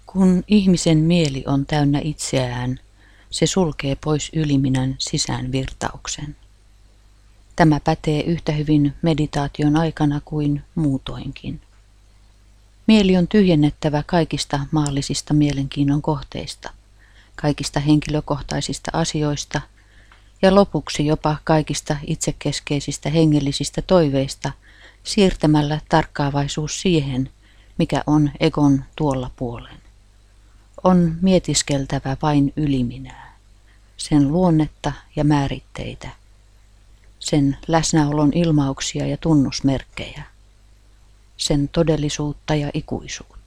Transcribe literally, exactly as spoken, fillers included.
Kun ihmisen mieli on täynnä itseään, se sulkee pois yliminän sisäänvirtauksen. Tämä pätee yhtä hyvin meditaation aikana kuin muutoinkin. Mieli on tyhjennettävä kaikista maallisista mielenkiinnon kohteista, kaikista henkilökohtaisista asioista ja lopuksi jopa kaikista itsekeskeisistä hengellisistä toiveista siirtämällä tarkkaavaisuus siihen, mikä on egon tuolla puolen. On mietiskeltävä vain yliminää, sen luonnetta ja määritteitä, sen läsnäolon ilmauksia ja tunnusmerkkejä, sen todellisuutta ja ikuisuutta.